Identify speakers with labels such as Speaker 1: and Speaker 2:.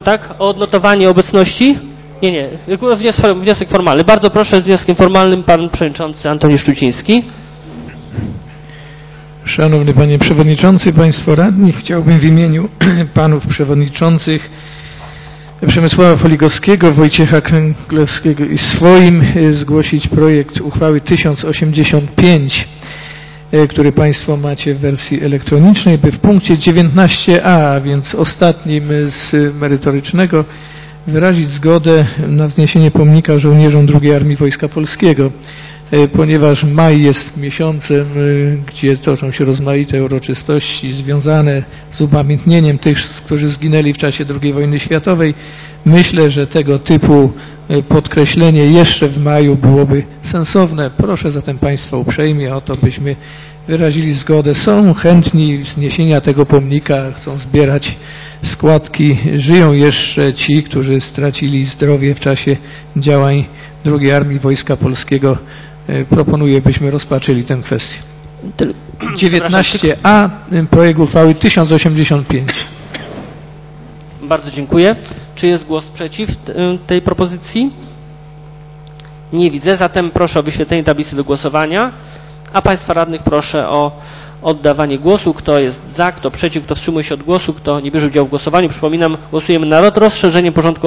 Speaker 1: Tak? O odnotowanie obecności? Nie. Wniosek formalny. Bardzo proszę, z wnioskiem formalnym pan przewodniczący Antoni Szczuciński.
Speaker 2: Szanowny Panie Przewodniczący, Państwo Radni, chciałbym w imieniu Panów Przewodniczących Przemysława Foligowskiego, Wojciecha Kręglewskiego i swoim zgłosić projekt uchwały 1085, który Państwo macie w wersji elektronicznej, by w punkcie 19a, więc ostatnim z merytorycznego, wyrazić zgodę na wzniesienie pomnika żołnierzom II Armii Wojska Polskiego, ponieważ maj jest miesiącem, gdzie toczą się rozmaite uroczystości związane z upamiętnieniem tych, którzy zginęli w czasie II wojny światowej. Myślę, że tego typu podkreślenie jeszcze w maju byłoby sensowne. Proszę zatem Państwa uprzejmie o to, byśmy wyrazili zgodę. Są chętni wzniesienia tego pomnika, chcą zbierać składki. Żyją jeszcze ci, którzy stracili zdrowie w czasie działań II Armii Wojska Polskiego. Proponuję, byśmy rozpatrzyli tę kwestię. 19a, projekt uchwały 1085.
Speaker 1: Bardzo dziękuję. Czy jest głos przeciw tej propozycji? Nie widzę, zatem proszę o wyświetlenie tablicy do głosowania, a Państwa radnych proszę o oddawanie głosu. Kto jest za, kto przeciw, kto wstrzymuje się od głosu, kto nie bierze udziału w głosowaniu. Przypominam, głosujemy nad rozszerzeniem porządku